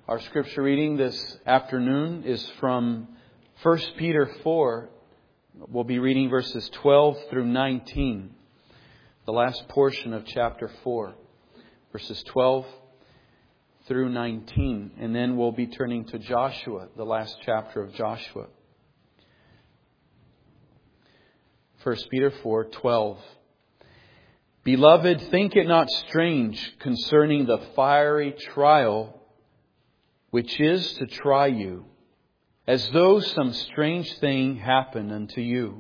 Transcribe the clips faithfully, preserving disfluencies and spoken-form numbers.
Our scripture reading this afternoon is from First Peter four. We'll be reading verses twelve through nineteen. The last portion of chapter four. Verses twelve through nineteen. And then we'll be turning to Joshua, the last chapter of Joshua. First Peter four twelve. Beloved, think it not strange concerning the fiery trial which is to try you, as though some strange thing happened unto you.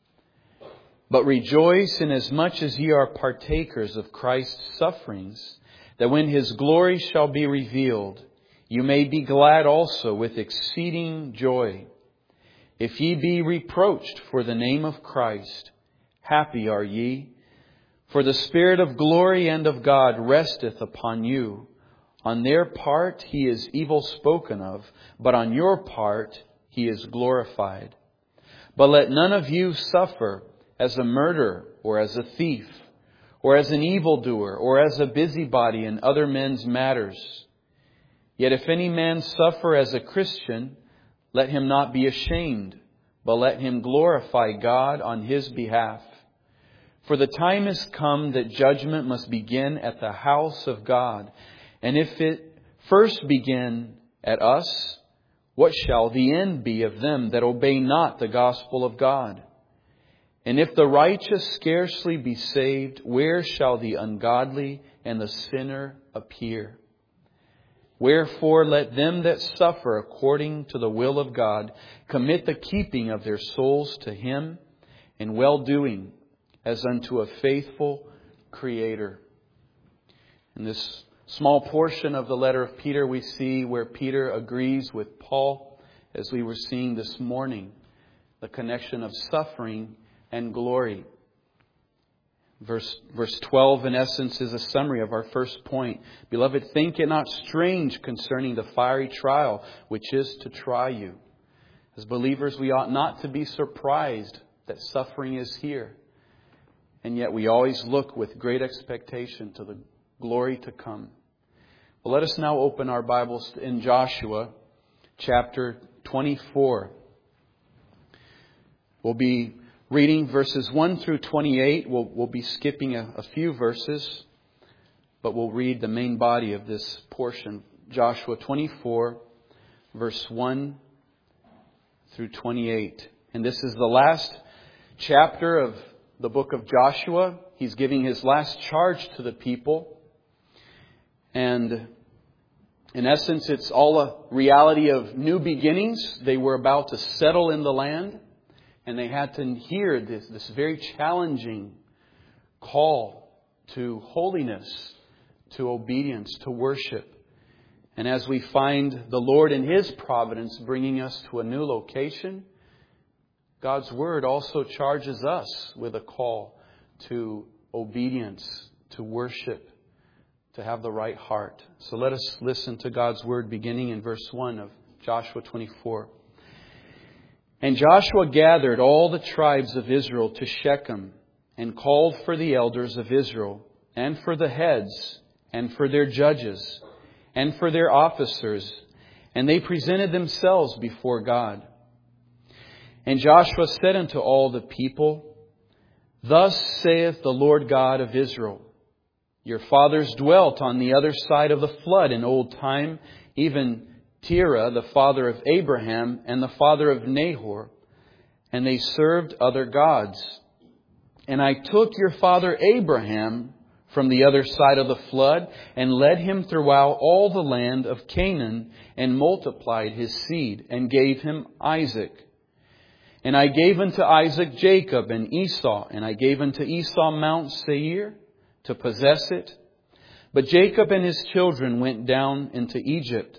But rejoice inasmuch as ye are partakers of Christ's sufferings, that when His glory shall be revealed, you may be glad also with exceeding joy. If ye be reproached for the name of Christ, happy are ye, for the Spirit of glory and of God resteth upon you. On their part He is evil spoken of, but on your part He is glorified. But let none of you suffer as a murderer, or as a thief, or as an evildoer, or as a busybody in other men's matters. Yet if any man suffer as a Christian, let him not be ashamed, but let him glorify God on his behalf. For the time is come that judgment must begin at the house of God. And if it first begin at us, what shall the end be of them that obey not the gospel of God? And if the righteous scarcely be saved, where shall the ungodly and the sinner appear? Wherefore let them that suffer according to the will of God commit the keeping of their souls to Him in well-doing, as unto a faithful Creator. In this small portion of the letter of Peter, we see where Peter agrees with Paul, as we were seeing this morning, the connection of suffering and glory. Verse, verse twelve, in essence, is a summary of our first point. Beloved, think it not strange concerning the fiery trial which is to try you. As believers, we ought not to be surprised that suffering is here. And yet we always look with great expectation to the glory to come. Well, let us now open our Bibles in Joshua chapter twenty-four. We'll be reading verses one through twenty-eight. We'll, we'll be skipping a, a few verses, but we'll read the main body of this portion. Joshua twenty-four, verse one through twenty-eight. And this is the last chapter of the book of Joshua. He's giving his last charge to the people. And in essence, it's all a reality of new beginnings. They were about to settle in the land. And they had to hear this, this very challenging call to holiness, to obedience, to worship. And as we find the Lord in His providence bringing us to a new location, God's Word also charges us with a call to obedience, to worship, to have the right heart. So let us listen to God's Word beginning in verse one of Joshua twenty-four. And Joshua gathered all the tribes of Israel to Shechem and called for the elders of Israel and for the heads and for their judges and for their officers. And they presented themselves before God. And Joshua said unto all the people, Thus saith the Lord God of Israel, Your fathers dwelt on the other side of the flood in old time, even Terah, the father of Abraham, and the father of Nahor, and they served other gods. And I took your father Abraham from the other side of the flood, and led him throughout all the land of Canaan, and multiplied his seed, and gave him Isaac. And I gave unto Isaac Jacob and Esau, and I gave unto Esau Mount Seir to possess it. But Jacob and his children went down into Egypt.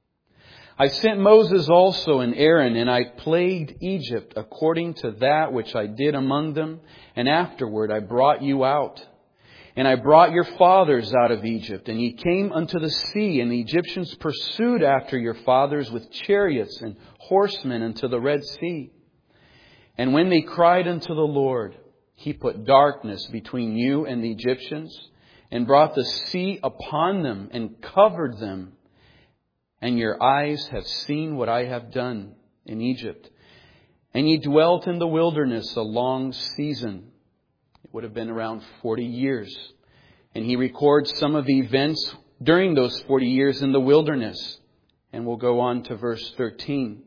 I sent Moses also and Aaron, and I plagued Egypt according to that which I did among them. And afterward I brought you out. And I brought your fathers out of Egypt. And ye came unto the sea, and the Egyptians pursued after your fathers with chariots and horsemen unto the Red Sea. And when they cried unto the Lord, He put darkness between you and the Egyptians, and brought the sea upon them, and covered them. and your eyes have seen what I have done in Egypt. And ye dwelt in the wilderness a long season. It would have been around forty years. And he records some of the events during those forty years in the wilderness. And we'll go on to verse thirteen.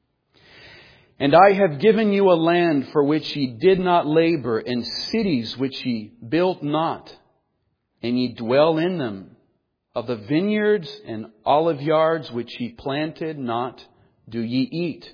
And I have given you a land for which ye did not labor, and cities which ye built not, and ye dwell in them. Of the vineyards and olive yards which ye planted not, do ye eat.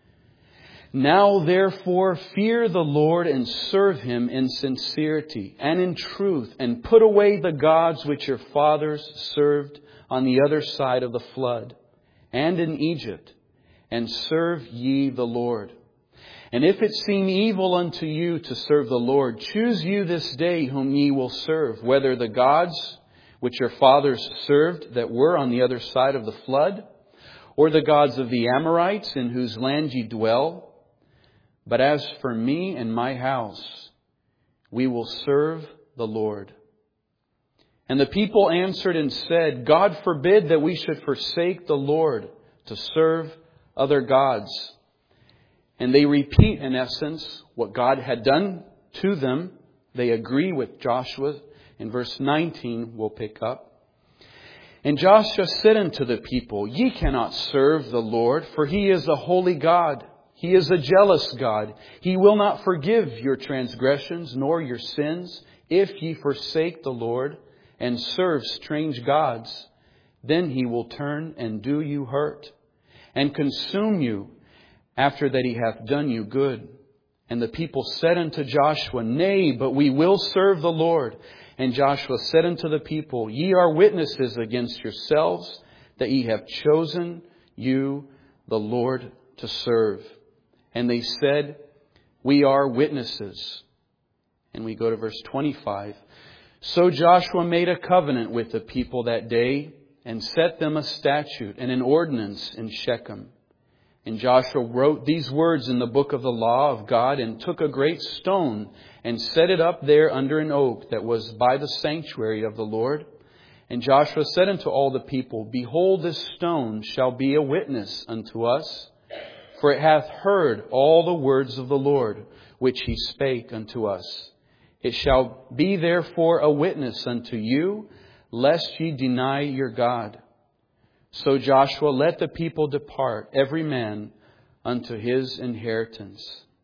Now therefore fear the Lord, and serve Him in sincerity and in truth, and put away the gods which your fathers served on the other side of the flood, and in Egypt, and serve ye the Lord. And if it seem evil unto you to serve the Lord, choose you this day whom ye will serve, whether the gods which your fathers served that were on the other side of the flood, or the gods of the Amorites in whose land ye dwell. But as for me and my house, we will serve the Lord. And the people answered and said, God forbid that we should forsake the Lord to serve other gods. And they repeat, in essence, what God had done to them. They agree with Joshua. In verse nineteen, we'll pick up. And Joshua said unto the people, Ye cannot serve the Lord, for He is a holy God. He is a jealous God. He will not forgive your transgressions nor your sins if ye forsake the Lord and serve strange gods. Then He will turn and do you hurt, and consume you after that He hath done you good. And the people said unto Joshua, Nay, but we will serve the Lord. And Joshua said unto the people, Ye are witnesses against yourselves that ye have chosen you the Lord to serve. And they said, We are witnesses. And we go to verse twenty-five. So Joshua made a covenant with the people that day, and set them a statute and an ordinance in Shechem. And Joshua wrote these words in the book of the law of God, and took a great stone and set it up there under an oak that was by the sanctuary of the Lord. And Joshua said unto all the people, Behold, this stone shall be a witness unto us, for it hath heard all the words of the Lord, which He spake unto us. It shall be therefore a witness unto you, lest ye deny your God. So Joshua let the people depart, every man unto his inheritance.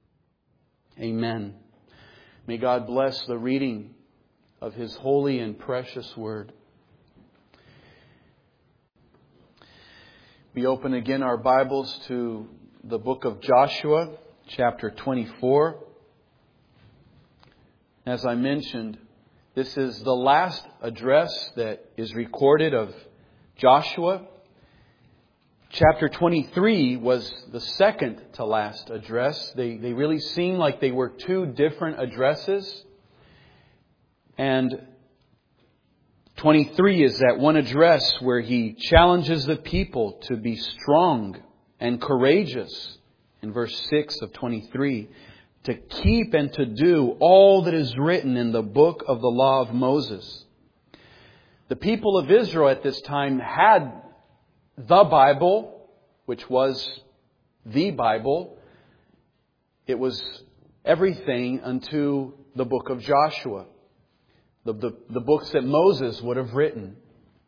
Amen. May God bless the reading of His holy and precious word. We open again our Bibles to the book of Joshua, chapter twenty-four. As I mentioned, this is the last address that is recorded of Joshua. Chapter twenty-three was the second to last address. They, they really seem like they were two different addresses. And twenty-three is that one address where he challenges the people to be strong and courageous. In verse six of twenty-three, to keep and to do all that is written in the book of the law of Moses. The people of Israel at this time had the Bible, which was the Bible. It was everything unto the book of Joshua, the, the, the books that Moses would have written.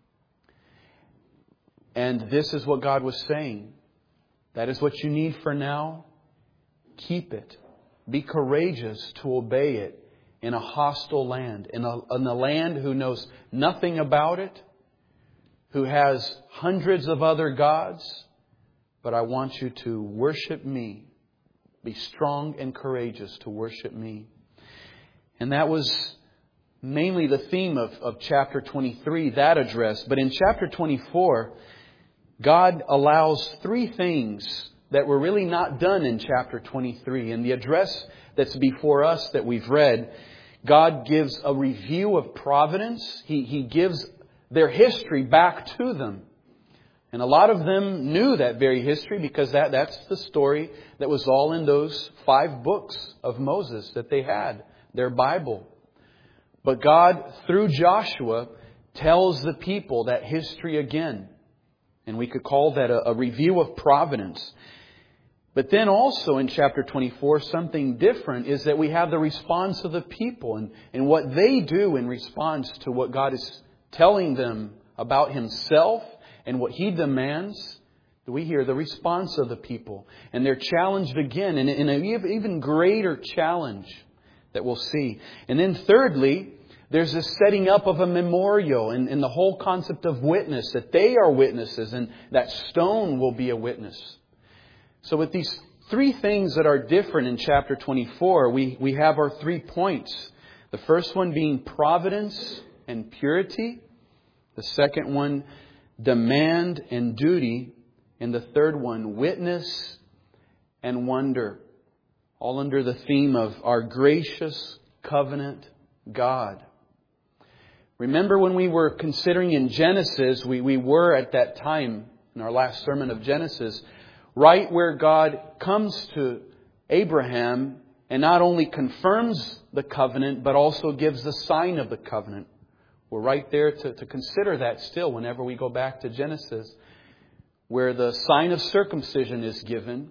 And this is what God was saying. That is what you need for now. Keep it. Be courageous to obey it in a hostile land, in a, in a land who knows nothing about it, who has hundreds of other gods. But I want you to worship me. Be strong and courageous to worship me. And that was mainly the theme of, of chapter twenty-three, that address. But in chapter twenty-four, God allows three things that were really not done in chapter twenty-three. In the address that's before us that we've read, God gives a review of providence. He, he gives their history back to them. And a lot of them knew that very history because that, that's the story that was all in those five books of Moses that they had, their Bible. But God, through Joshua, tells the people that history again. And we could call that a, a review of providence. But then also in chapter twenty-four, something different is that we have the response of the people and, and what they do in response to what God is telling them about Himself and what He demands. We hear the response of the people. And they're challenged again in, in an even greater challenge that we'll see. And then thirdly, there's a setting up of a memorial and, and the whole concept of witness, that they are witnesses and that stone will be a witness. So with these three things that are different in chapter twenty-four, we, we have our three points. The first one being providence and purity. The second one, demand and duty. And the third one, witness and wonder. All under the theme of our gracious covenant God. Remember when we were considering in Genesis, we, we were at that time, in our last sermon of Genesis, right where God comes to Abraham and not only confirms the covenant, but also gives the sign of the covenant. We're right there to, to consider that still whenever we go back to Genesis, where the sign of circumcision is given.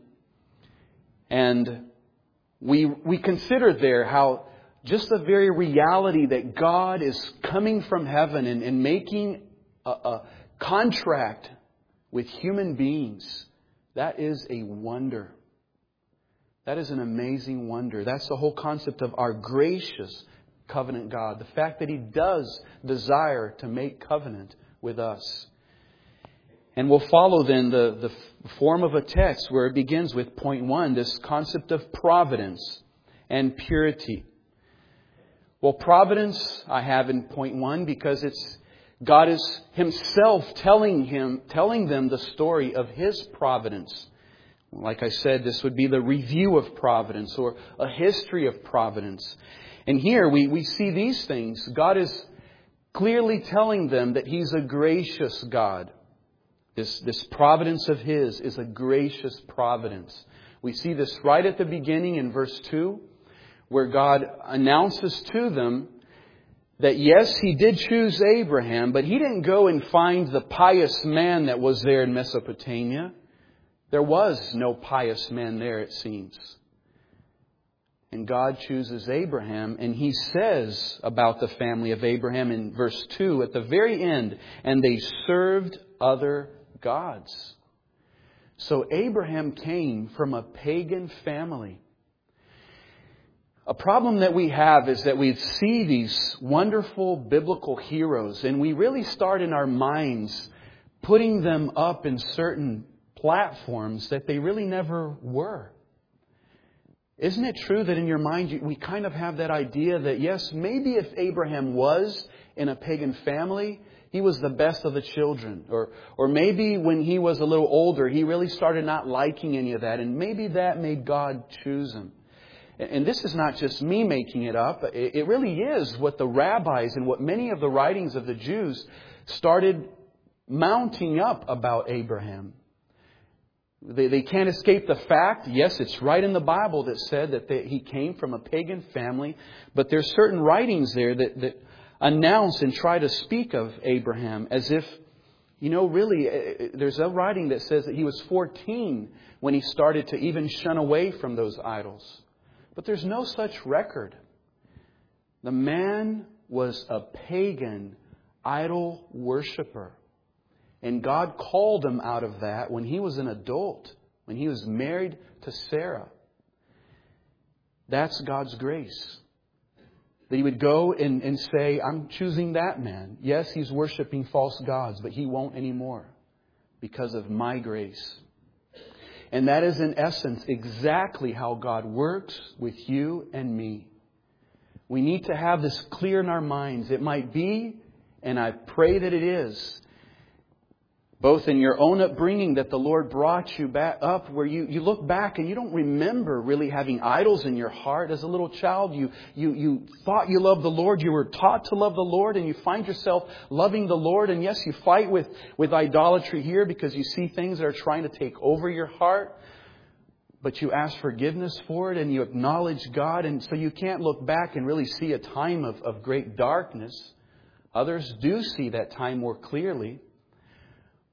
And we we consider there how just the very reality that God is coming from heaven and, and making a, a contract with human beings, that is a wonder. That is an amazing wonder. That's the whole concept of our gracious covenant God. The fact that He does desire to make covenant with us. And we'll follow then the, the form of a text where it begins with point one, this concept of providence and purity. Well, providence I have in point one because it's God is Himself telling him, telling them the story of His providence. Like I said, this would be the review of providence or a history of providence. And here we, we see these things. God is clearly telling them that He's a gracious God. This, this providence of His is a gracious providence. We see this right at the beginning in verse two, where God announces to them that yes, He did choose Abraham, but He didn't go and find the pious man that was there in Mesopotamia. There was no pious man there, it seems. And God chooses Abraham, and He says about the family of Abraham in verse two at the very end, and they served other gods. So Abraham came from a pagan family. A problem that we have is that we see these wonderful biblical heroes and we really start in our minds putting them up in certain platforms that they really never were. Isn't it true that in your mind we kind of have that idea that yes, maybe if Abraham was in a pagan family, he was the best of the children. Or or maybe when he was a little older, he really started not liking any of that. And maybe that made God choose him. And this is not just me making it up. It really is what the rabbis and what many of the writings of the Jews started mounting up about Abraham. They, they can't escape the fact, yes, it's right in the Bible that said that they, he came from a pagan family. But there's certain writings there that, that announce and try to speak of Abraham as if, you know, really, there's a writing that says that he was fourteen when he started to even shun away from those idols. But there's no such record. The man was a pagan idol worshiper. And God called him out of that when he was an adult, when he was married to Sarah. That's God's grace. That He would go and, and say, I'm choosing that man. Yes, he's worshiping false gods, but he won't anymore because of my grace. And that is in essence exactly how God works with you and me. We need to have this clear in our minds. It might be, and I pray that it is, both in your own upbringing that the Lord brought you back up where you, you look back and you don't remember really having idols in your heart. As a little child, you, you, you thought you loved the Lord. You were taught to love the Lord and you find yourself loving the Lord. And yes, you fight with, with idolatry here because you see things that are trying to take over your heart. But you ask forgiveness for it and you acknowledge God. And so you can't look back and really see a time of, of great darkness. Others do see that time more clearly.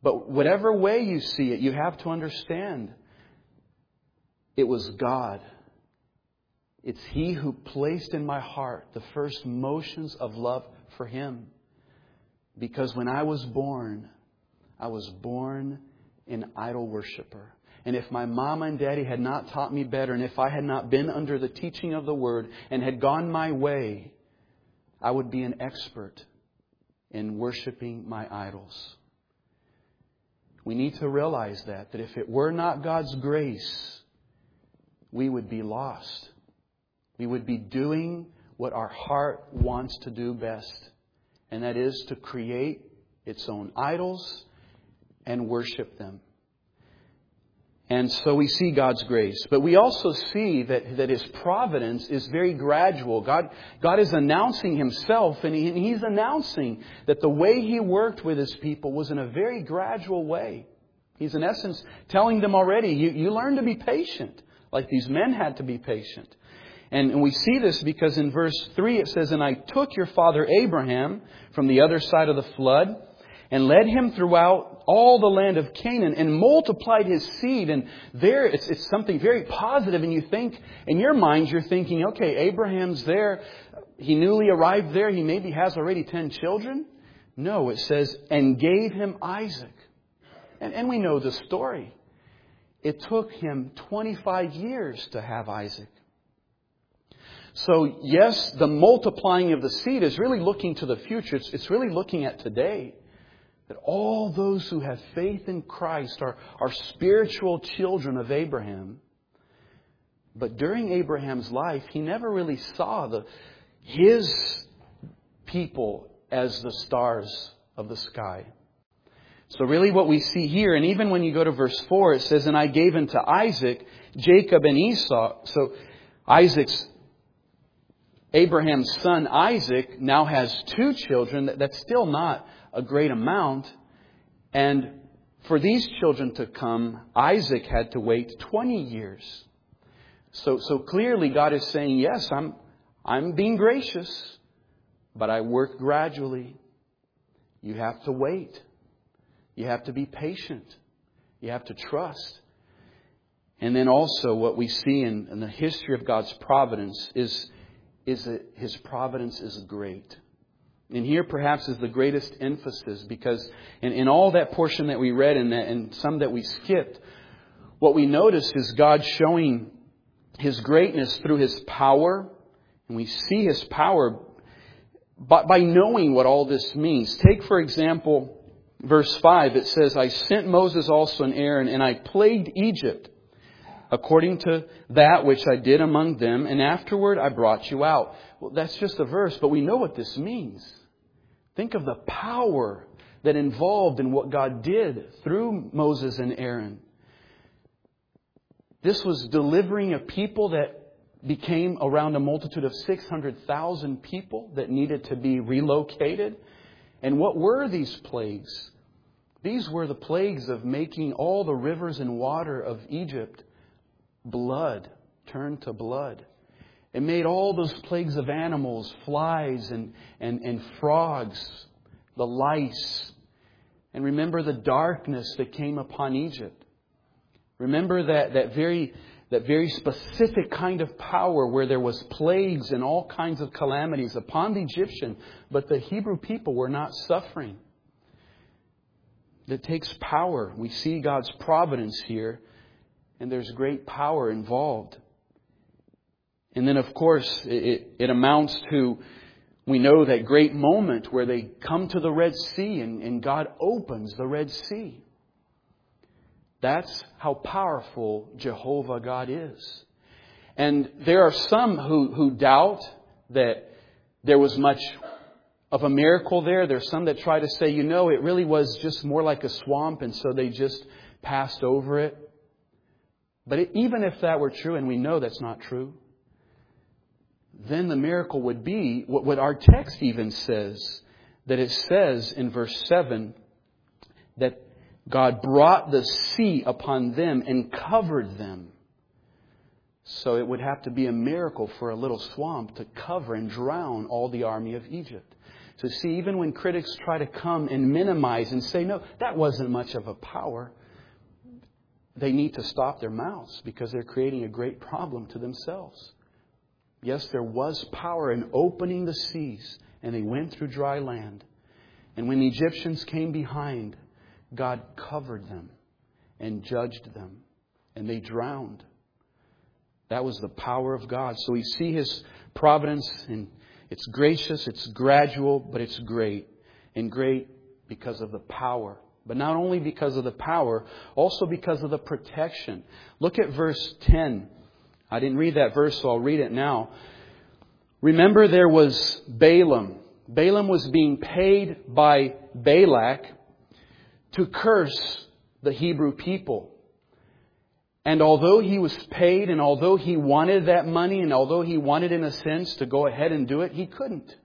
But whatever way you see it, you have to understand it was God. It's He who placed in my heart the first motions of love for Him. Because when I was born, I was born an idol worshiper. And if my mama and daddy had not taught me better, and if I had not been under the teaching of the Word and had gone my way, I would be an expert in worshiping my idols. We need to realize that, that if it were not God's grace, we would be lost. We would be doing what our heart wants to do best. And that is to create its own idols and worship them. And so we see God's grace. But we also see that, that His providence is very gradual. God, God is announcing Himself, and he, He's announcing that the way He worked with His people was in a very gradual way. He's in essence telling them already, you, you learn to be patient, like these men had to be patient. And, and we see this because in verse three it says, "And I took your father Abraham from the other side of the flood, and led him throughout all the land of Canaan, and multiplied his seed." And there it's, it's something very positive. And you think, in your minds, you're thinking, okay, Abraham's there. He newly arrived there. He maybe has already ten children. No, it says, "and gave him Isaac." And, and we know the story. It took him twenty-five years to have Isaac. So yes, the multiplying of the seed is really looking to the future. It's, it's really looking at today. That all those who have faith in Christ are, are spiritual children of Abraham. But during Abraham's life, he never really saw the his people as the stars of the sky. So really what we see here, and even when you go to verse four, it says, "And I gave unto Isaac, Jacob, and Esau." So Isaac's Abraham's son Isaac now has two children. That's still not a great amount. And for these children to come, Isaac had to wait twenty years. So, so clearly God is saying, yes, I'm, I'm being gracious, but I work gradually. You have to wait. You have to be patient. You have to trust. And then also what we see in, in the history of God's providence is, is that His providence is great. And here perhaps is the greatest emphasis, because in, in all that portion that we read and, that, and some that we skipped, what we notice is God showing His greatness through His power. And we see His power by, by knowing what all this means. Take, for example, verse five. It says, "I sent Moses also and Aaron, and I plagued Egypt according to that which I did among them, and afterward I brought you out." Well, that's just a verse, but we know what this means. Think of the power that involved in what God did through Moses and Aaron. This was delivering a people that became around a multitude of six hundred thousand people that needed to be relocated. And what were these plagues? These were the plagues of making all the rivers and water of Egypt blood, turned to blood. It made all those plagues of animals, flies and, and, and frogs, the lice. And remember the darkness that came upon Egypt. Remember that, that very that very specific kind of power where there was plagues and all kinds of calamities upon the Egyptian, but the Hebrew people were not suffering. That takes power. We see God's providence here, and there's great power involved. And then, of course, it, it amounts to, we know that great moment where they come to the Red Sea and, and God opens the Red Sea. That's how powerful Jehovah God is. And there are some who, who doubt that there was much of a miracle there. There's some that try to say, you know, it really was just more like a swamp, and so they just passed over it. But it, even if that were true, and we know that's not true, then the miracle would be what, what our text even says, that it says in verse seven that God brought the sea upon them and covered them. So it would have to be a miracle for a little swamp to cover and drown all the army of Egypt. So see, even when critics try to come and minimize and say, no, that wasn't much of a power, they need to stop their mouths because they're creating a great problem to themselves. Yes, there was power in opening the seas, and they went through dry land. And when the Egyptians came behind, God covered them and judged them, and they drowned. That was the power of God. So we see His providence, and it's gracious, it's gradual, but it's great. And great because of the power. But not only because of the power, also because of the protection. Look at verse ten. I didn't read that verse, so I'll read it now. Remember, there was Balaam. Balaam was being paid by Balak to curse the Hebrew people. And although he was paid, and although he wanted that money, and although he wanted, in a sense, to go ahead and do it, he couldn't.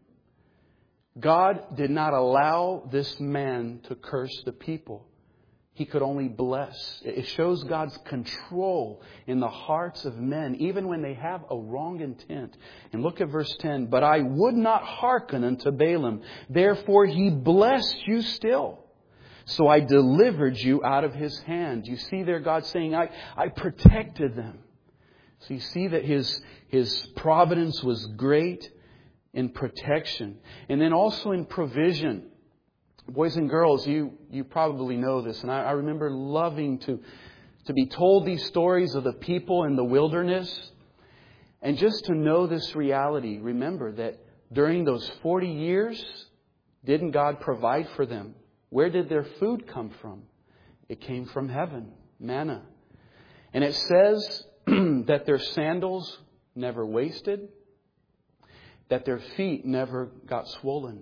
God did not allow this man to curse the people. He could only bless. It shows God's control in the hearts of men, even when they have a wrong intent. And look at verse ten. But I would not hearken unto Balaam. Therefore he blessed you still. So I delivered you out of his hand. You see there God saying, I, I protected them. So you see that his, his providence was great in protection. And then also in provision. Boys and girls, you, you probably know this. And I, I remember loving to, to be told these stories of the people in the wilderness. And just to know this reality, remember that during those forty years, didn't God provide for them? Where did their food come from? It came from heaven, manna. And it says that their sandals never wasted, that their feet never got swollen.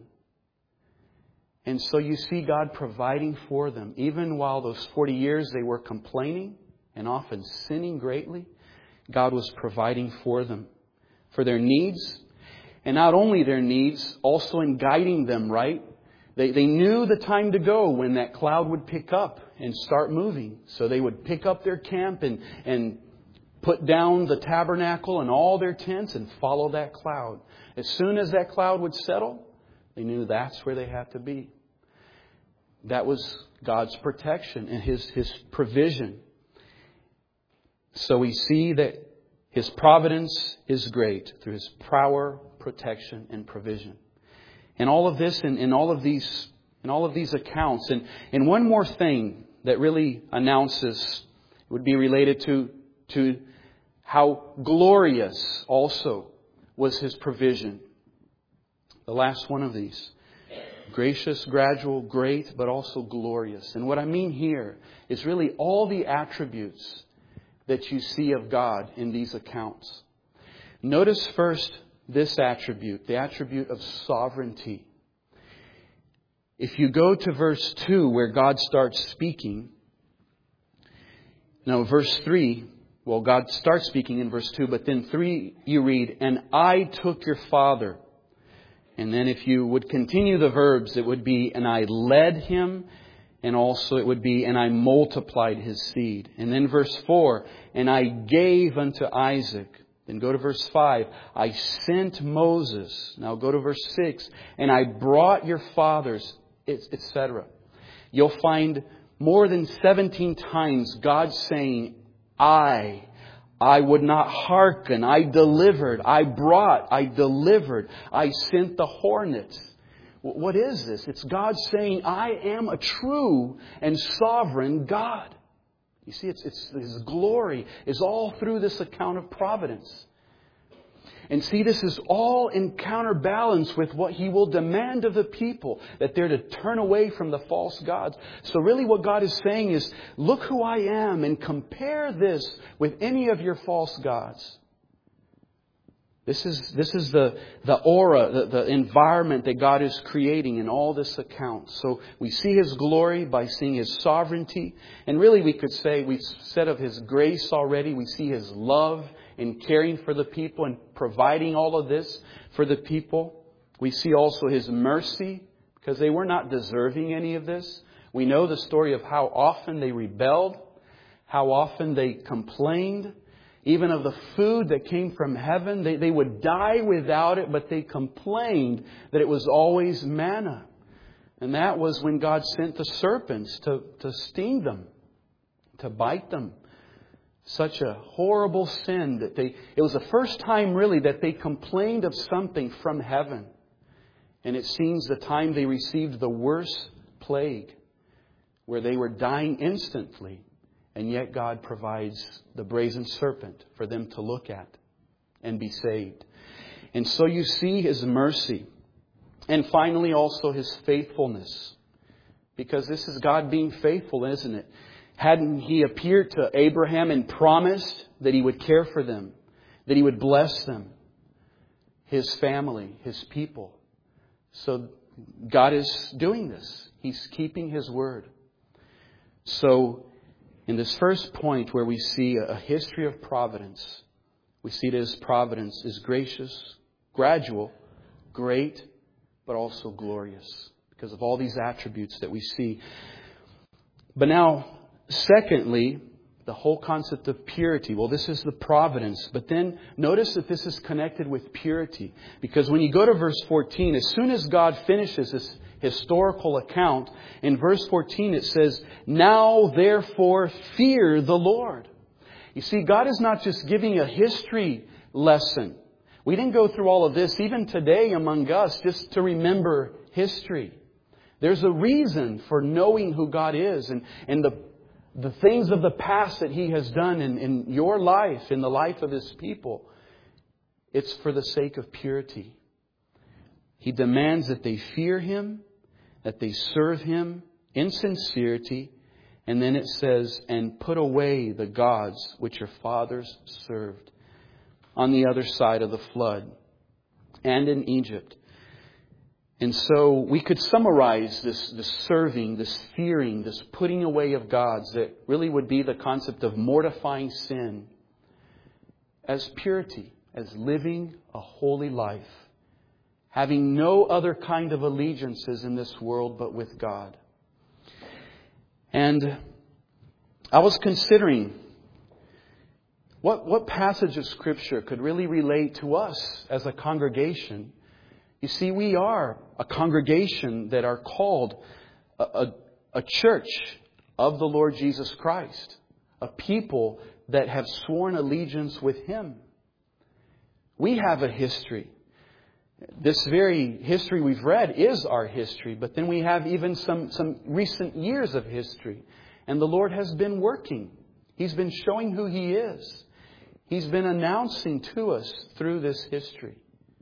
And so you see God providing for them. Even while those forty years they were complaining and often sinning greatly, God was providing for them, for their needs. And not only their needs, also in guiding them, right? They, they knew the time to go when that cloud would pick up and start moving. So they would pick up their camp and, and put down the tabernacle and all their tents and follow that cloud. As soon as that cloud would settle, they knew that's where they had to be. That was God's protection and His, His provision. So we see that His providence is great through His power, protection, and provision. And all of this in, in all of these in all of these accounts. And, and one more thing that really announces would be related to, to how glorious also was His provision. The last one of these. Gracious, gradual, great, but also glorious. And what I mean here is really all the attributes that you see of God in these accounts. Notice first this attribute, the attribute of sovereignty. If you go to verse two where God starts speaking, no, verse three, well, God starts speaking in verse two, but then three you read, and I took your father. And then if you would continue the verbs, it would be, and I led him. And also it would be, and I multiplied his seed. And then verse four, and I gave unto Isaac. Then go to verse five, I sent Moses. Now go to verse six, and I brought your fathers, et cetera. You'll find more than seventeen times God saying, I. I would not hearken. I delivered. I brought. I delivered. I sent the hornets. What is this? It's God saying, I am a true and sovereign God. You see, it's, it's His glory is all through this account of providence. And see, this is all in counterbalance with what He will demand of the people, that they're to turn away from the false gods. So really what God is saying is, look who I am and compare this with any of your false gods. This is, this is the, the aura, the, the environment that God is creating in all this account. So we see His glory by seeing His sovereignty. And really we could say, we said of His grace already, we see His love in caring for the people and providing all of this for the people. We see also His mercy, because they were not deserving any of this. We know the story of how often they rebelled, how often they complained. even of the food that came from heaven. They, they would die without it, but they complained that it was always manna. And that was when God sent the serpents to, to sting them, to bite them. Such a horrible sin that they, it was the first time really that they complained of something from heaven. And it seems the time they received the worst plague, where they were dying instantly. And yet God provides the brazen serpent for them to look at and be saved. And so you see His mercy. And finally also His faithfulness. Because this is God being faithful, isn't it? Hadn't He appeared to Abraham and promised that He would care for them, that He would bless them, His family, His people? So God is doing this. He's keeping His word. So in this first point where we see a history of providence, we see that His providence is gracious, gradual, great, but also glorious because of all these attributes that we see. But now, secondly, the whole concept of purity. Well, this is the providence. But then notice that this is connected with purity. Because when you go to verse fourteen, as soon as God finishes this historical account, in verse fourteen it says, "Now therefore fear the Lord." You see, God is not just giving a history lesson. We didn't go through all of this, even today among us, just to remember history. There's a reason for knowing who God is and, and the, the things of the past that He has done in, in your life, in the life of His people. It's for the sake of purity. He demands that they fear Him, that they serve Him in sincerity. And then it says, "And put away the gods which your fathers served," on the other side of the flood and in Egypt. And so we could summarize this, this serving, this fearing, this putting away of gods that really would be the concept of mortifying sin as purity, as living a holy life, having no other kind of allegiances in this world but with God. And I was considering what, what passage of Scripture could really relate to us as a congregation. You see, we are a congregation that are called a, a, a church of the Lord Jesus Christ. A people that have sworn allegiance with Him. We have a history. This very history we've read is our history. But then we have even some, some recent years of history. And the Lord has been working. He's been showing who He is. He's been announcing to us through this history.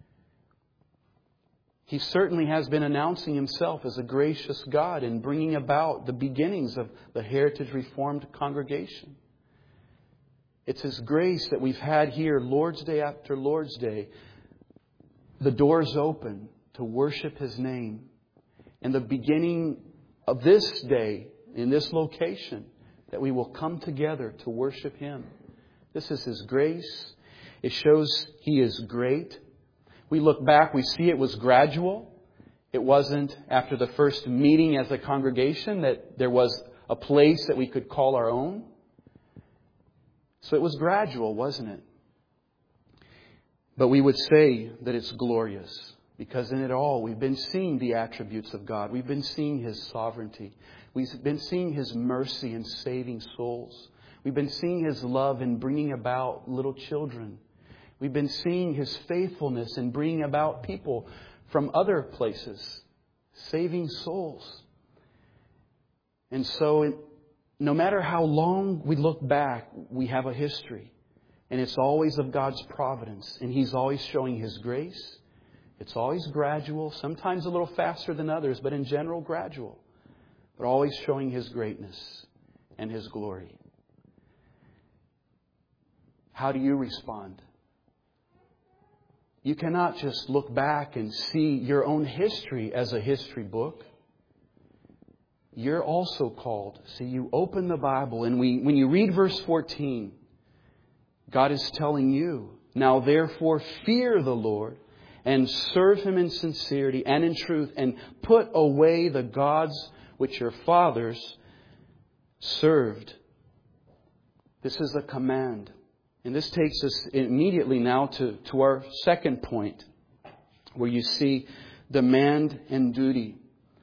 He certainly has been announcing Himself as a gracious God and bringing about the beginnings of the Heritage Reformed congregation. It's His grace that we've had here Lord's Day after Lord's Day. The doors open to worship His name. And the beginning of this day, in this location, that we will come together to worship Him. This is His grace. It shows He is great. We look back, we see it was gradual. It wasn't after the first meeting as a congregation that there was a place that we could call our own. So it was gradual, wasn't it? But we would say that it's glorious because in it all we've been seeing the attributes of God. We've been seeing His sovereignty. We've been seeing His mercy in saving souls. We've been seeing His love in bringing about little children. We've been seeing His faithfulness in bringing about people from other places, saving souls. And so it, no matter how long we look back, we have a history. And it's always of God's providence. And He's always showing His grace. It's always gradual, sometimes a little faster than others, but in general gradual. But always showing His greatness and His glory. How do you respond? You cannot just look back and see your own history as a history book. You're also called. See, you open the Bible and we, when you read verse fourteen, God is telling you, "Now therefore fear the Lord and serve Him in sincerity and in truth and put away the gods which your fathers served." This is a command. And this takes us immediately now to, to our second point, where you see demand and duty.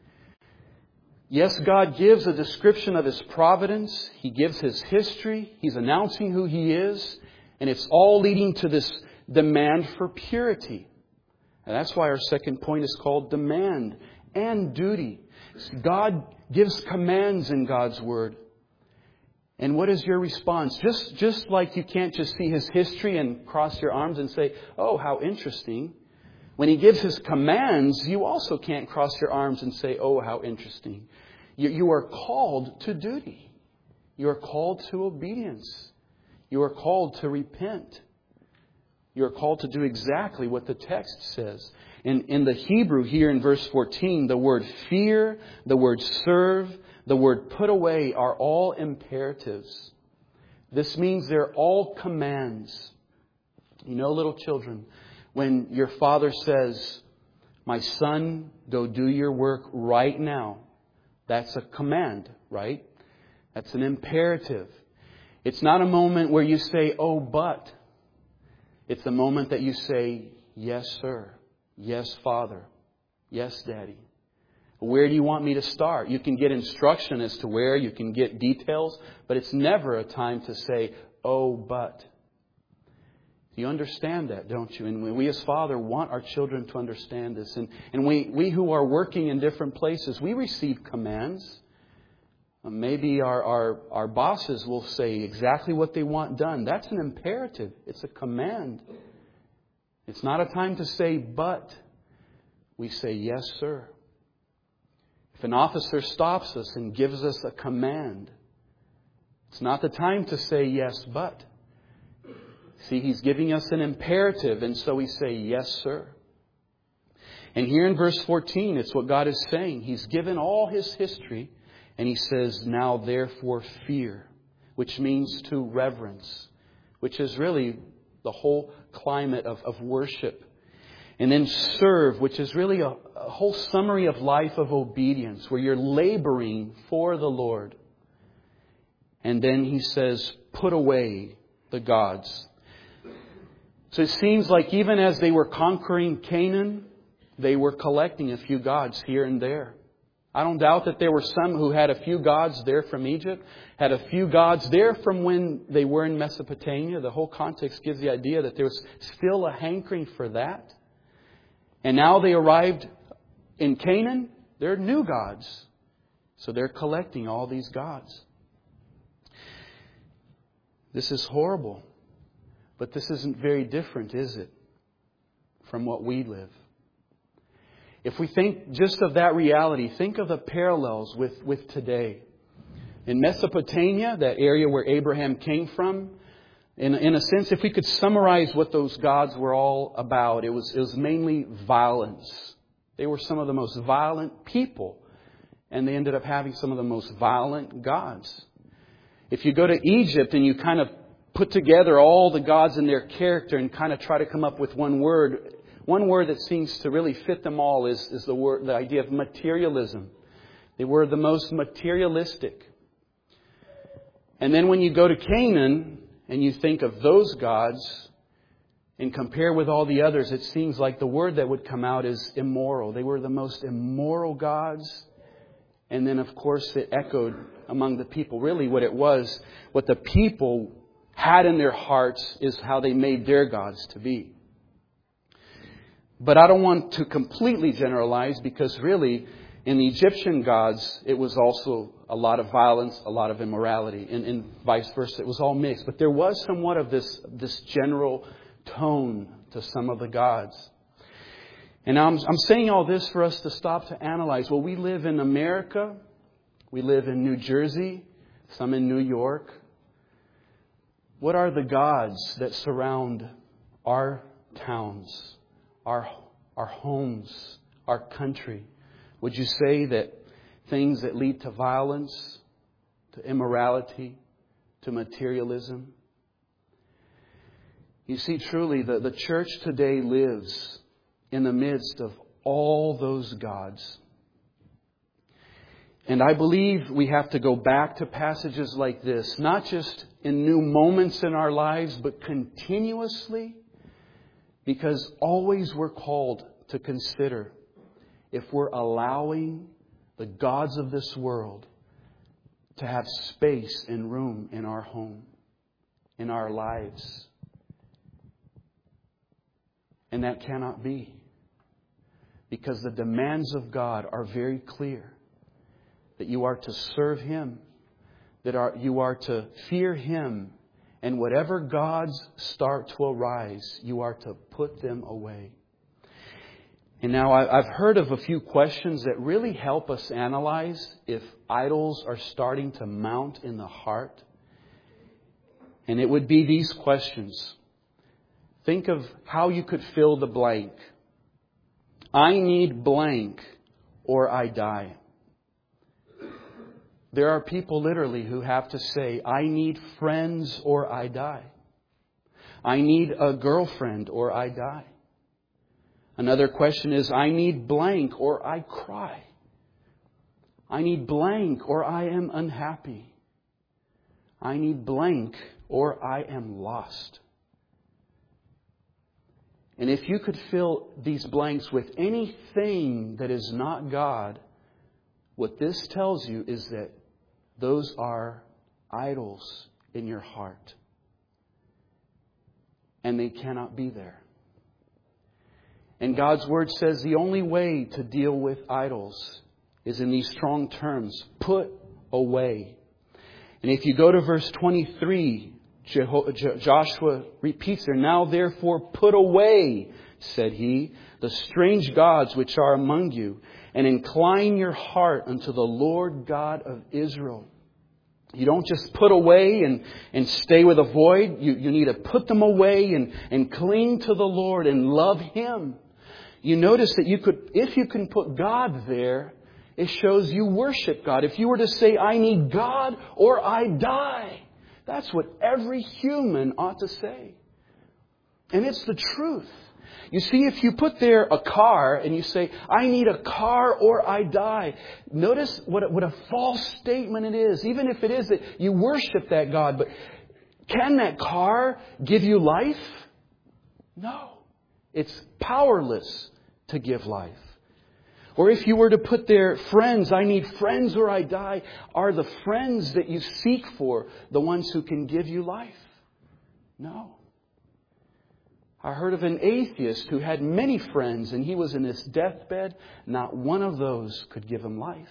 Yes, God gives a description of His providence. He gives His history. He's announcing who He is. And it's all leading to this demand for purity. And that's why our second point is called demand and duty. God gives commands in God's Word. And what is your response? Just, just like you can't just see His history and cross your arms and say, oh, how interesting. When He gives His commands, you also can't cross your arms and say, oh, how interesting. You, you are called to duty. You are called to obedience. You are called to repent. You are called to do exactly what the text says. In, in the Hebrew here in verse fourteen, the word fear, the word serve, the word put away are all imperatives. This means they're all commands. You know, little children, when your father says, my son, go do your work right now. That's a command, right? That's an imperative. It's not a moment where you say, oh, but. It's a moment that you say, yes, sir. Yes, Father. Yes, Daddy. Where do you want me to start? You can get instruction as to where. You can get details. But it's never a time to say, oh, but. You understand that, don't you? And we as Father want our children to understand this. And, and we, we who are working in different places, we receive commands. Maybe our, our, our bosses will say exactly what they want done. That's an imperative. It's a command. It's not a time to say, but. We say, yes, sir. If an officer stops us and gives us a command, it's not the time to say, yes, but. See, He's giving us an imperative, and so we say, yes, sir. And here in verse fourteen, it's what God is saying. He's given all His history. And He says, now therefore fear, which means to reverence, which is really the whole climate of, of worship. And then serve, which is really a, a whole summary of life of obedience, where you're laboring for the Lord. And then He says, put away the gods. So it seems like even as they were conquering Canaan, they were collecting a few gods here and there. I don't doubt that there were some who had a few gods there from Egypt, had a few gods there from when they were in Mesopotamia. The whole context gives the idea that there was still a hankering for that. And now they arrived in Canaan, they're new gods. So they're collecting all these gods. This is horrible. But this isn't very different, is it, from what we live? If we think just of that reality, think of the parallels with, with today. In Mesopotamia, that area where Abraham came from, in, in a sense, if we could summarize what those gods were all about, it was, it was mainly violence. They were some of the most violent people, and they ended up having some of the most violent gods. If you go to Egypt and you kind of put together all the gods and their character and kind of try to come up with one word, one word that seems to really fit them all is, is the word, the idea of materialism. They were the most materialistic. And then when you go to Canaan and you think of those gods and compare with all the others, it seems like the word that would come out is immoral. They were the most immoral gods. And then, of course, it echoed among the people. Really what it was, what the people had in their hearts is how they made their gods to be. But I don't want to completely generalize, because really in the Egyptian gods, it was also a lot of violence, a lot of immorality, and, and vice versa. It was all mixed. But there was somewhat of this, this general tone to some of the gods. And I'm, I'm saying all this for us to stop to analyze. Well, we live in America. We live in New Jersey, some in New York. What are the gods that surround our towns, our, our homes, our country? Would you say that things that lead to violence, to immorality, to materialism? You see, truly, the, the church today lives in the midst of all those gods. And I believe we have to go back to passages like this, not just in new moments in our lives, but continuously, because always we're called to consider if we're allowing the gods of this world to have space and room in our home, in our lives. And that cannot be, because the demands of God are very clear. That you are to serve Him, that are, you are to fear Him, and whatever gods start to arise, you are to put them away. And now I've heard of a few questions that really help us analyze if idols are starting to mount in the heart. And it would be these questions. Think of how you could fill the blank. I need blank or I die. There are people literally who have to say, I need friends or I die. I need a girlfriend or I die. Another question is, I need blank or I cry. I need blank or I am unhappy. I need blank or I am lost. And if you could fill these blanks with anything that is not God, what this tells you is that those are idols in your heart. And they cannot be there. And God's Word says the only way to deal with idols is in these strong terms. Put away. And if you go to verse twenty-three, Jeho- Joshua repeats there, now therefore put away, said he, the strange gods which are among you, and incline your heart unto the Lord God of Israel. You don't just put away and, and stay with a void. You, you need to put them away and, and cling to the Lord and love Him. You notice that you could, if you can put God there, it shows you worship God. If you were to say, I need God or I die, that's what every human ought to say. And it's the truth. You see, if you put there a car and you say, I need a car or I die. Notice what a, what a false statement it is. Even if it is that you worship that God. But can that car give you life? No. It's powerless to give life. Or if you were to put there friends, I need friends or I die. Are the friends that you seek for the ones who can give you life? No. I heard of an atheist who had many friends and he was in his deathbed. Not one of those could give him life.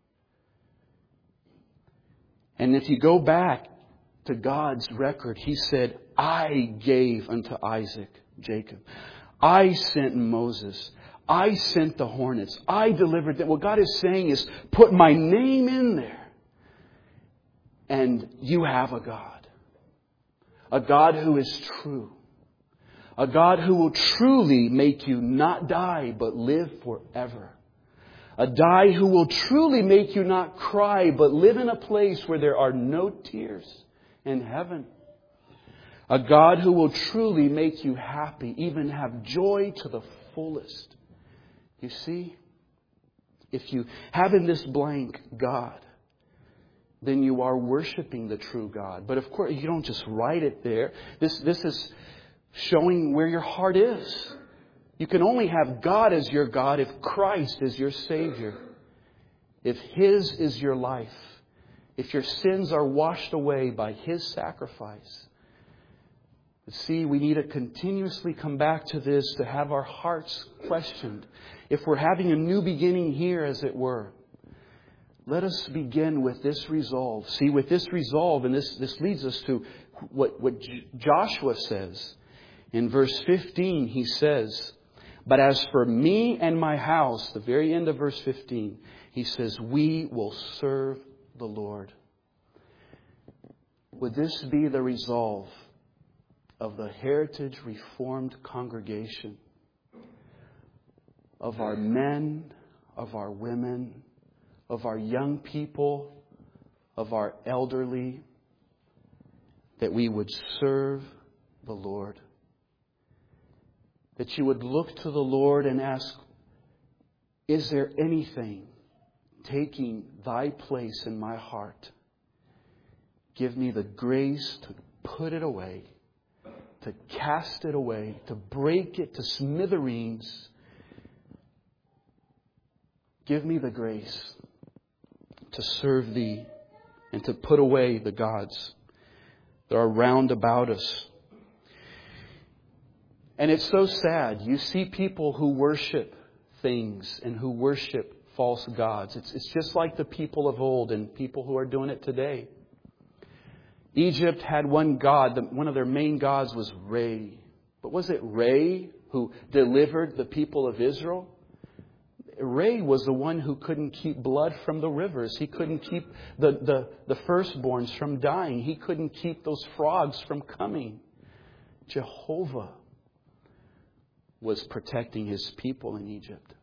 And if you go back to God's record, He said, I gave unto Isaac, Jacob. I sent Moses. I sent the hornets. I delivered them. What God is saying is, put my name in there. And you have a God. A God who is true. A God who will truly make you not die, but live forever. A God who will truly make you not cry, but live in a place where there are no tears in heaven. A God who will truly make you happy, even have joy to the fullest. You see, if you have in this blank God, then you are worshiping the true God. But of course, you don't just write it there. This, this is showing where your heart is. You can only have God as your God if Christ is your Savior. If His is your life. If your sins are washed away by His sacrifice. But see, we need to continuously come back to this to have our hearts questioned. If we're having a new beginning here, as it were, let us begin with this resolve. See, with this resolve, and this, this leads us to what, what Joshua says. In verse fifteen, he says, but as for me and my house, the very end of verse fifteen, he says, we will serve the Lord. Would this be the resolve of the Heritage Reformed congregation? Of our men, of our women, of our young people, of our elderly, that we would serve the Lord. That you would look to the Lord and ask, is there anything taking Thy place in my heart. Give me the grace to put it away, to cast it away, to break it to smithereens. Give me the grace to serve Thee and to put away the gods that are round about us. And it's so sad. You see people who worship things and who worship false gods. It's, it's just like the people of old and people who are doing it today. Egypt had one god. One of their main gods was Re. But was it Re who delivered the people of Israel? Re was the one who couldn't keep blood from the rivers. He couldn't keep the, the, the firstborns from dying. He couldn't keep those frogs from coming. Jehovah was protecting His people in Egypt.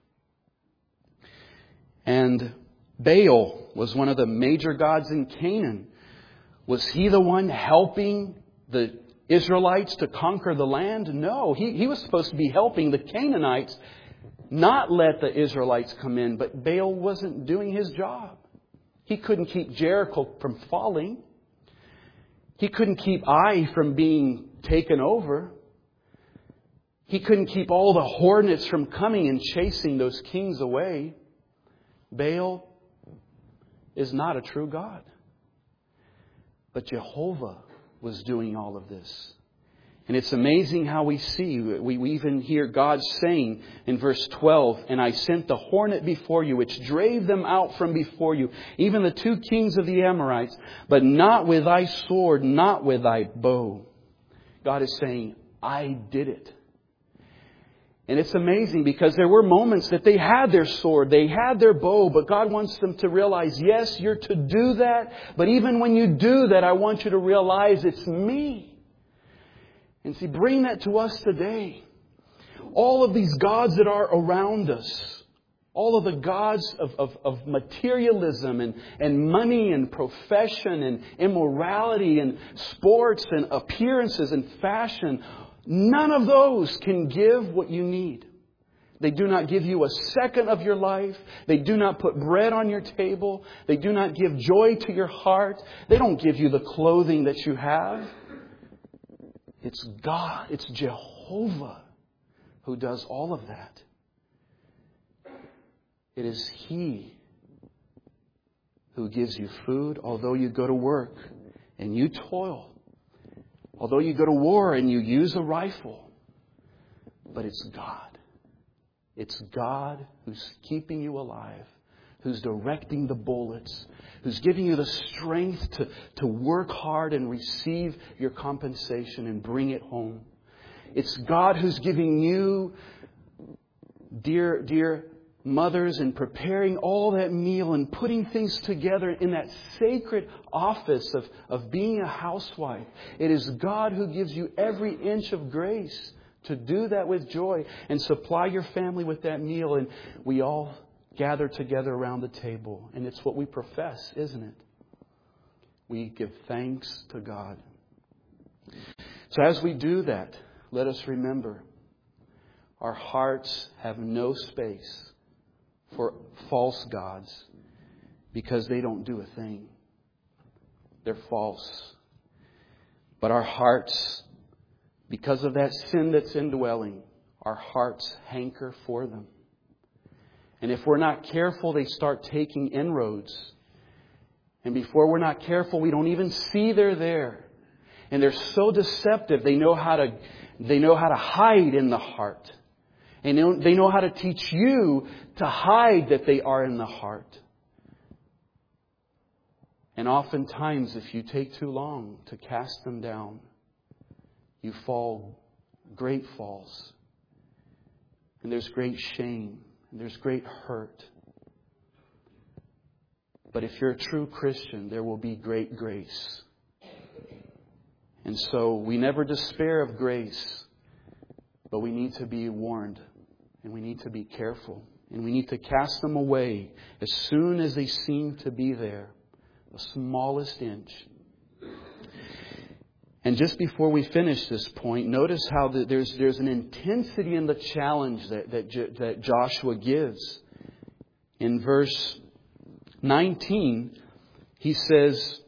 And Baal was one of the major gods in Canaan. Was he the one helping the Israelites to conquer the land? No, he, he was supposed to be helping the Canaanites not let the Israelites come in. But Baal wasn't doing his job. He couldn't keep Jericho from falling. He couldn't keep Ai from being taken over. He couldn't keep all the hornets from coming and chasing those kings away. Baal is not a true God. But Jehovah was doing all of this. And it's amazing how we see, we, we even hear God saying in verse twelve, "And I sent the hornet before you, which drave them out from before you, even the two kings of the Amorites, but not with thy sword, not with thy bow." God is saying, I did it. And it's amazing because there were moments that they had their sword, they had their bow, but God wants them to realize, yes, you're to do that, but even when you do that, I want you to realize it's me. And see, bring that to us today. All of these gods that are around us, all of the gods of, of, of materialism and, and money and profession and immorality and sports and appearances and fashion, none of those can give what you need. They do not give you a second of your life. They do not put bread on your table. They do not give joy to your heart. They don't give you the clothing that you have. It's God, it's Jehovah who does all of that. It is He who gives you food, although you go to work and you toil. Although you go to war and you use a rifle. But it's God. It's God who's keeping you alive, who's directing the bullets, who's giving you the strength to, to work hard and receive your compensation and bring it home. It's God who's giving you, dear, dear mothers, and preparing all that meal and putting things together in that sacred office of, of being a housewife. It is God who gives you every inch of grace to do that with joy and supply your family with that meal. And we all gather together around the table. And it's what we profess, isn't it? We give thanks to God. So as we do that, let us remember our hearts have no space for false gods because they don't do a thing. They're false. But our hearts, because of that sin that's indwelling, our hearts hanker for them. And if we're not careful, they start taking inroads. And before we're not careful, we don't even see they're there. And they're so deceptive. They know how to, they know how to hide in the heart. And they know, they know how to teach you to hide that they are in the heart. And oftentimes, if you take too long to cast them down, you fall great falls. And there's great shame. And there's great hurt. But if you're a true Christian, there will be great grace. And so we never despair of grace. But we need to be warned. And we need to be careful. And we need to cast them away as soon as they seem to be there. The smallest inch. And just before we finish this point, notice how the, there's there's an intensity in the challenge that, that, that Joshua gives. In verse nineteen, he says,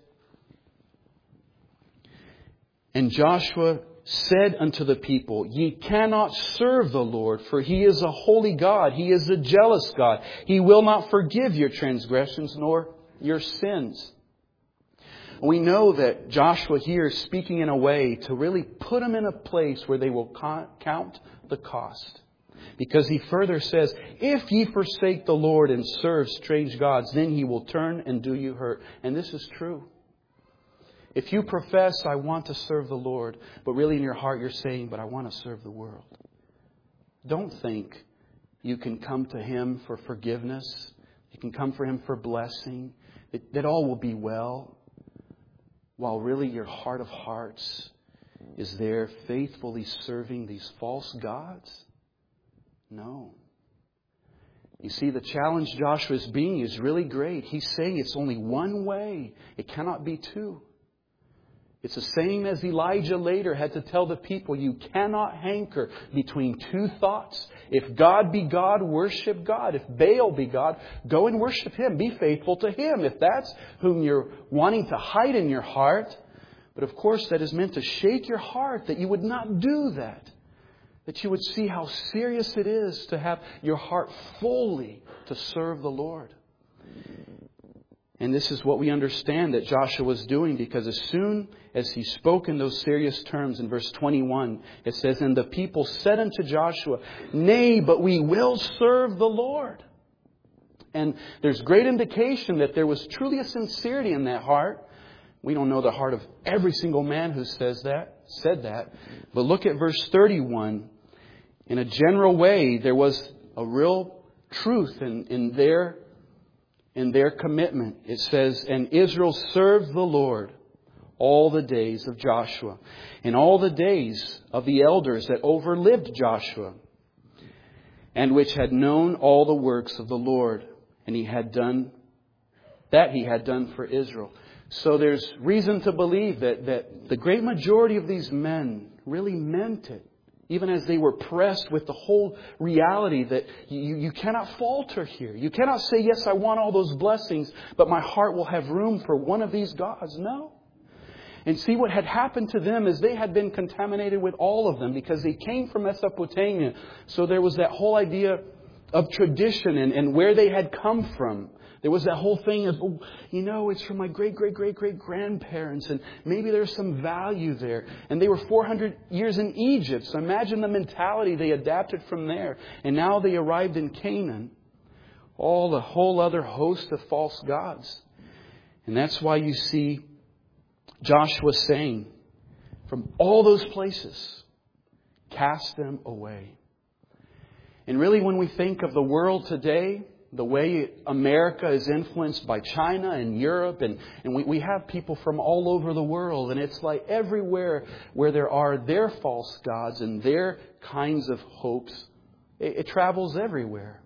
"And Joshua said unto the people, Ye cannot serve the Lord, for He is a holy God. He is a jealous God. He will not forgive your transgressions nor your sins." We know that Joshua here is speaking in a way to really put them in a place where they will count the cost. Because he further says, "If ye forsake the Lord and serve strange gods, then He will turn and do you hurt." And this is true. If you profess, "I want to serve the Lord," but really in your heart you're saying, "But I want to serve the world," don't think you can come to Him for forgiveness. You can come for Him for blessing. That, that all will be well. While really your heart of hearts is there faithfully serving these false gods? No. You see, the challenge Joshua is being is really great. He's saying it's only one way. It cannot be two. It's the same as Elijah later had to tell the people, you cannot hanker between two thoughts. If God be God, worship God. If Baal be God, go and worship Him. Be faithful to Him. If that's whom you're wanting to hide in your heart. But of course that is meant to shake your heart that you would not do that. That you would see how serious it is to have your heart fully to serve the Lord. And this is what we understand that Joshua was doing, because as soon as he spoke in those serious terms in verse twenty-one, it says, "And the people said unto Joshua, Nay, but we will serve the Lord." And there's great indication that there was truly a sincerity in that heart. We don't know the heart of every single man who says that, said that. But look at verse thirty-one. In a general way, there was a real truth in, in their In their commitment. It says, "And Israel served the Lord all the days of Joshua, and all the days of the elders that overlived Joshua, and which had known all the works of the Lord, and he had done that he had done for Israel." So there's reason to believe that, that the great majority of these men really meant it. Even as they were pressed with the whole reality that you, you cannot falter here. You cannot say, "Yes, I want all those blessings, but my heart will have room for one of these gods." No. And see, what had happened to them is they had been contaminated with all of them because they came from Mesopotamia. So there was that whole idea of tradition and, and where they had come from. There was that whole thing of, oh, you know, it's from my great, great, great, great grandparents. And maybe there's some value there. And they were four hundred years in Egypt. So imagine the mentality they adapted from there. And now they arrived in Canaan. All the whole other host of false gods. And that's why you see Joshua saying, from all those places, cast them away. And really when we think of the world today, the way America is influenced by China and Europe, and, and we, we have people from all over the world, and it's like everywhere where there are their false gods and their kinds of hopes, it, it travels everywhere.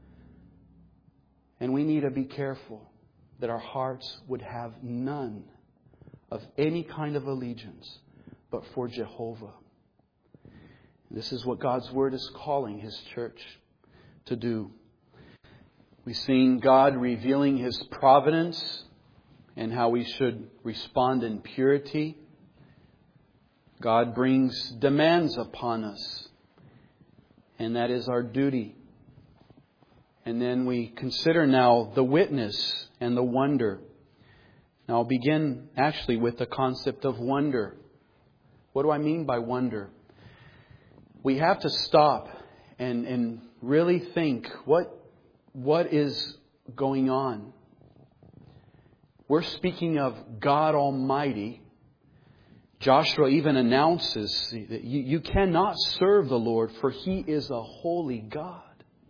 And we need to be careful that our hearts would have none of any kind of allegiance but for Jehovah. This is what God's Word is calling His church to do. We've seen God revealing His providence and how we should respond in purity. God brings demands upon us, and that is our duty. And then we consider now the witness and the wonder. Now I'll begin actually with the concept of wonder. What do I mean by wonder? We have to stop and, and really think, what What is going on? We're speaking of God Almighty. Joshua even announces that you, you cannot serve the Lord, for He is a holy God.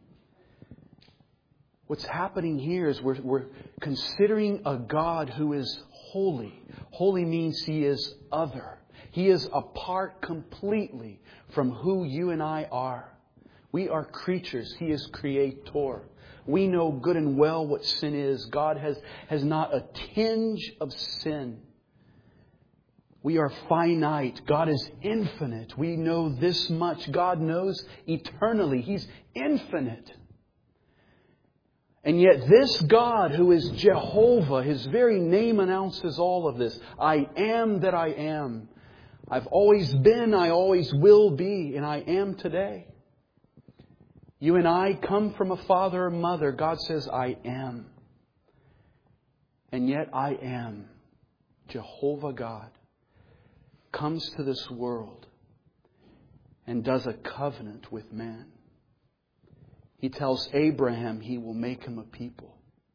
What's happening here is we're, we're considering a God who is holy. Holy means He is other. He is apart completely from who you and I are. We are creatures. He is creator. We know good and well what sin is. God has, has not a tinge of sin. We are finite. God is infinite. We know this much. God knows eternally. He's infinite. And yet this God who is Jehovah, His very name announces all of this. I am that I am. I've always been, I always will be, and I am today. You and I come from a father or mother. God says, I am. And yet I am. Jehovah God comes to this world and does a covenant with man. He tells Abraham He will make him a people.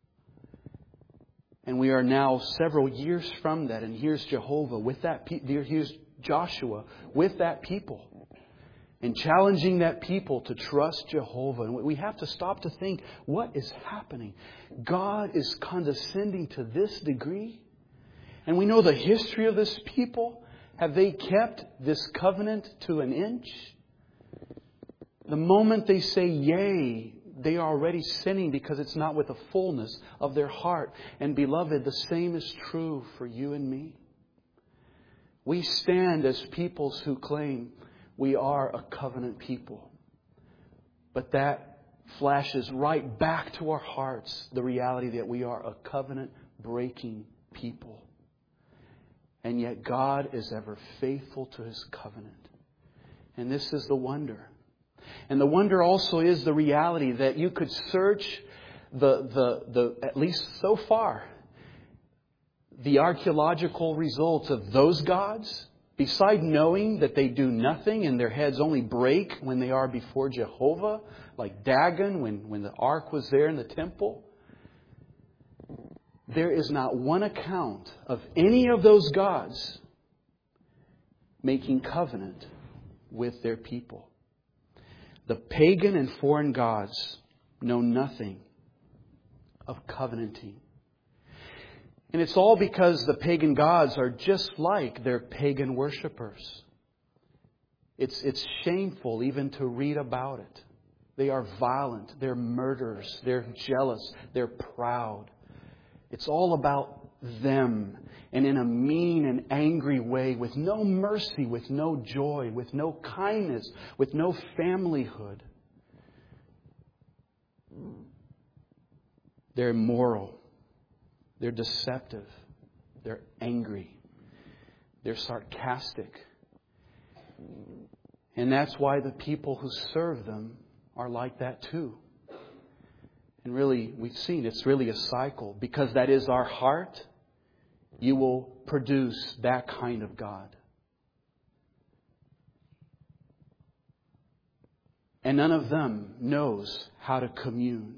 And we are now several years from that. And here's Jehovah with that pe- here's Joshua with that people. And challenging that people to trust Jehovah. And we have to stop to think, what is happening? God is condescending to this degree? And we know the history of this people. Have they kept this covenant to an inch? The moment they say yea, they are already sinning because it's not with the fullness of their heart. And beloved, the same is true for you and me. We stand as peoples who claim we are a covenant people. But that flashes right back to our hearts the reality that we are a covenant breaking people. And yet God is ever faithful to His covenant. And this is the wonder. And the wonder also is the reality that you could search the, the, the at least so far, the archaeological results of those gods, beside knowing that they do nothing and their heads only break when they are before Jehovah, like Dagon when, when the ark was there in the temple. There is not one account of any of those gods making covenant with their people. The pagan and foreign gods know nothing of covenanting. And it's all because the pagan gods are just like their pagan worshippers. It's, it's shameful even to read about it. They are violent. They're murderers. They're jealous. They're proud. It's all about them. And in a mean and angry way, with no mercy, with no joy, with no kindness, with no familyhood. They're immoral. They're deceptive. They're angry. They're sarcastic. And that's why the people who serve them are like that too. And really, we've seen it's really a cycle. Because that is our heart, you will produce that kind of God. And none of them knows how to commune.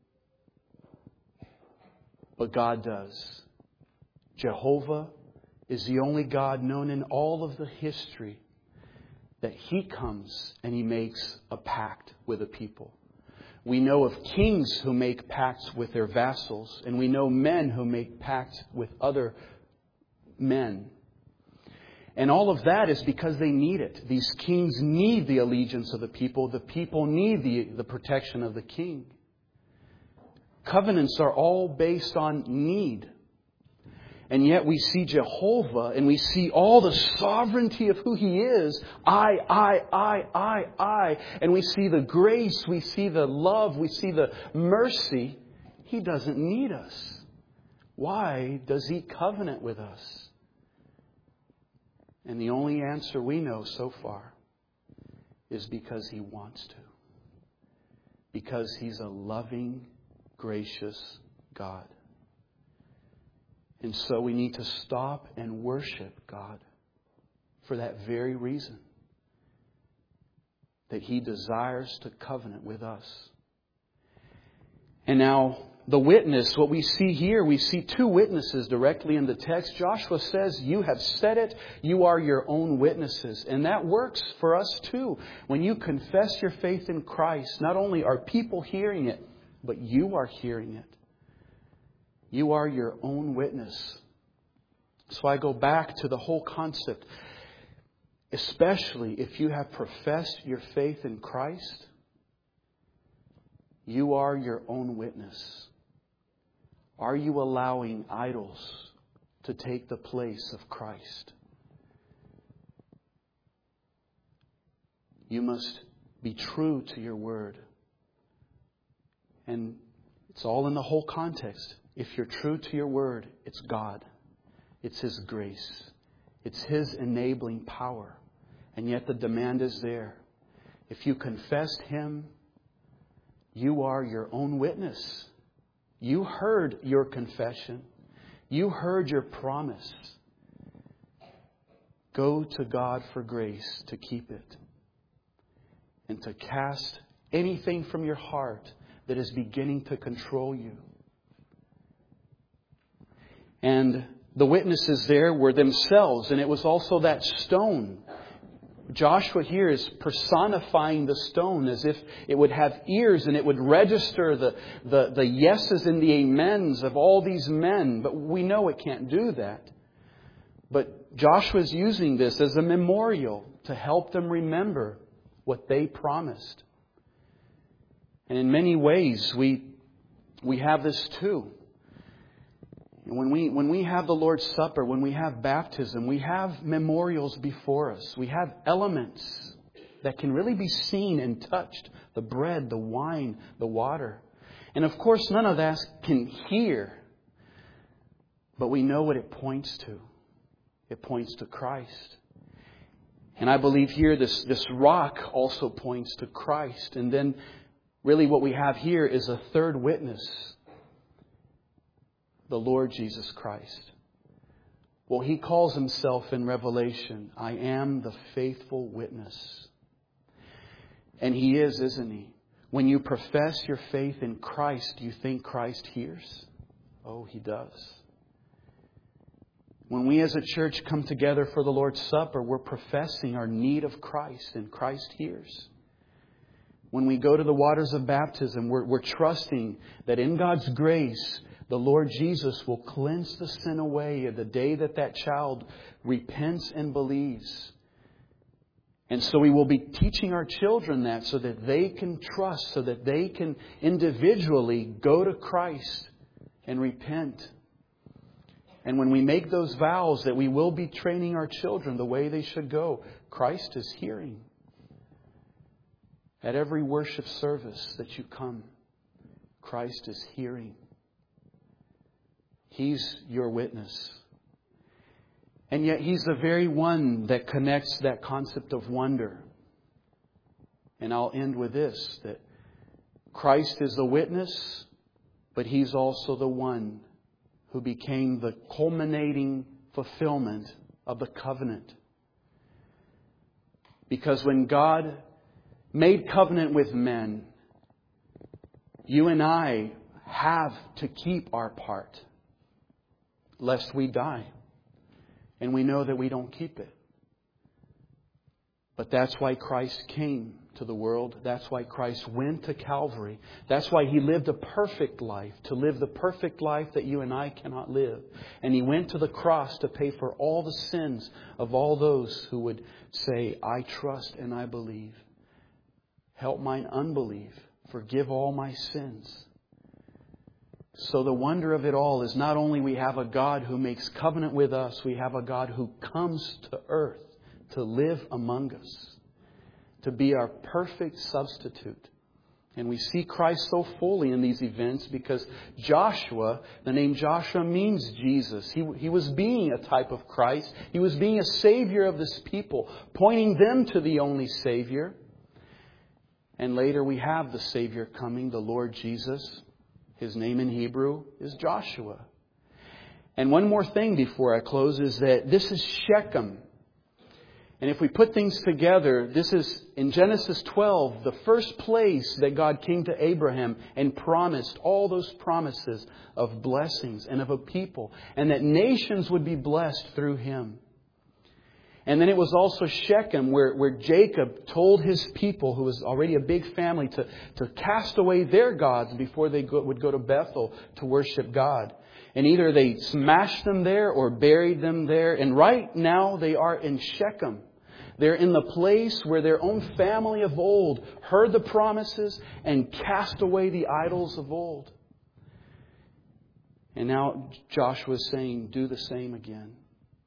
But God does. Jehovah is the only God known in all of the history that He comes and He makes a pact with a people. We know of kings who make pacts with their vassals, and we know men who make pacts with other men. And all of that is because they need it. These kings need the allegiance of the people. The people need the, the protection of the king. Covenants are all based on need. And yet we see Jehovah and we see all the sovereignty of who He is. I, I, I, I, I. And we see the grace, we see the love, we see the mercy. He doesn't need us. Why does He covenant with us? And the only answer we know so far is because He wants to. Because He's a loving, gracious God. And so we need to stop and worship God for that very reason. That He desires to covenant with us. And now the witness, what we see here, we see two witnesses directly in the text. Joshua says, you have said it, you are your own witnesses. And that works for us too. When you confess your faith in Christ, not only are people hearing it, but you are hearing it. You are your own witness. So I go back to the whole concept. Especially if you have professed your faith in Christ, you are your own witness. Are you allowing idols to take the place of Christ? You must be true to your word. And It's all in the whole context. If you're true to your word, it's God. It's His grace. It's His enabling power. And yet the demand is there. If you confess Him, you are your own witness. You heard your confession. You heard your promise. Go to God for grace to keep it. And to cast anything from your heart that is beginning to control you. And the witnesses there were themselves. And it was also that stone. Joshua here is personifying the stone as if it would have ears and it would register the, the, the yeses and the amens of all these men. But we know it can't do that. But Joshua is using this as a memorial to help them remember what they promised. And in many ways, we we have this too. And when we when we have the Lord's Supper, when we have baptism, we have memorials before us. We have elements that can really be seen and touched. The bread, the wine, the water. And of course, none of that can hear. But we know what it points to. It points to Christ. And I believe here this, this rock also points to Christ. And then really what we have here is a third witness. The Lord Jesus Christ. Well, He calls Himself in Revelation, I am the faithful witness. And He is, isn't He? When you profess your faith in Christ, do you think Christ hears? Oh, He does. When we as a church come together for the Lord's Supper, we're professing our need of Christ, and Christ hears. When we go to the waters of baptism, we're, we're trusting that in God's grace, the Lord Jesus will cleanse the sin away the day that that child repents and believes. And so we will be teaching our children that so that they can trust, so that they can individually go to Christ and repent. And when we make those vows that we will be training our children the way they should go, Christ is hearing. At every worship service that you come, Christ is hearing. He's your witness. And yet He's the very one that connects that concept of wonder. And I'll end with this, that Christ is the witness, but He's also the one who became the culminating fulfillment of the covenant. Because when God made covenant with men, you and I have to keep our part, lest we die. And we know that we don't keep it. But that's why Christ came to the world. That's why Christ went to Calvary. That's why He lived a perfect life, to live the perfect life that you and I cannot live. And He went to the cross to pay for all the sins of all those who would say, I trust and I believe. Help mine unbelief. Forgive all my sins. So the wonder of it all is not only we have a God who makes covenant with us, we have a God who comes to earth to live among us, to be our perfect substitute. And we see Christ so fully in these events because Joshua, the name Joshua means Jesus. He, he was being a type of Christ. He was being a Savior of this people, pointing them to the only Savior. And later we have the Savior coming, the Lord Jesus. His name in Hebrew is Joshua. And one more thing before I close is that this is Shechem. And if we put things together, this is in Genesis twelve, the first place that God came to Abraham and promised all those promises of blessings and of a people. And that nations would be blessed through him. And then it was also Shechem where, where Jacob told his people, who was already a big family, to, to cast away their gods before they go, would go to Bethel to worship God. And either they smashed them there or buried them there. And right now they are in Shechem. They're in the place where their own family of old heard the promises and cast away the idols of old. And now Joshua is saying, do the same again.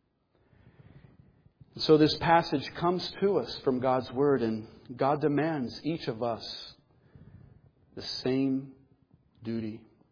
So this passage comes to us from God's Word, and God demands each of us the same duty.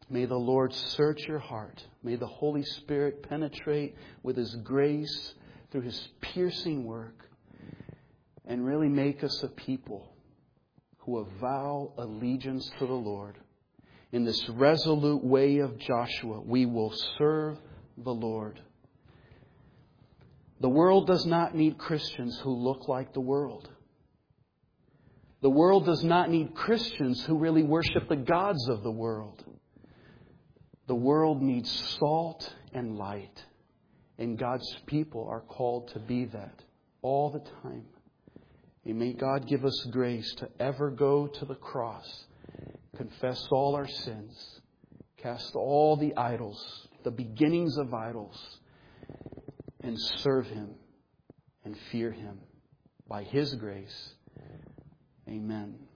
May the Lord search your heart. May the Holy Spirit penetrate with His grace through His piercing work and really make us a people who avow allegiance to the Lord. In this resolute way of Joshua, we will serve the Lord. The world does not need Christians who look like the world. The world does not need Christians who really worship the gods of the world. The world needs salt and light. And God's people are called to be that all the time. And may God give us grace to ever go to the cross, confess all our sins, cast all the idols, the beginnings of idols, and serve Him and fear Him by His grace. Amen.